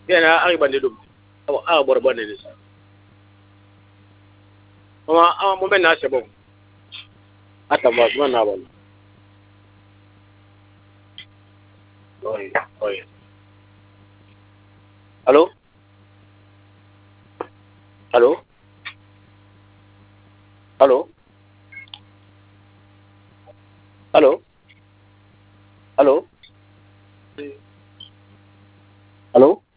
yana ari bande dum a bor bonne ni mo men na sebo ata ba na ba oye oye allo allo allo allo allo allo